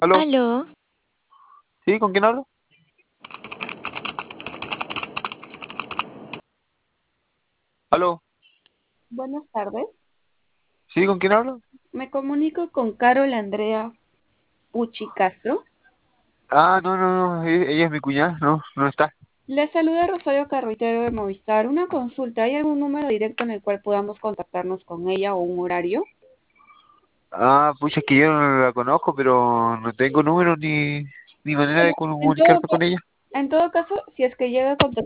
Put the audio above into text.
¿Aló? Aló, ¿Sí? ¿Con quién hablo? ¿Aló? Buenas tardes. ¿Sí? ¿Con quién hablo? Me comunico con Carol Andrea Pucci Castro. No, no, no, ella es mi cuñada, no, no está. Le saluda Rosario Carruitero de Movistar. Una consulta, ¿hay algún número directo en el cual podamos contactarnos con ella o un horario? Pucha, es que yo no la conozco, pero no tengo número ni manera de En todo, comunicarme con ella. en todo caso, si es que llega a contactar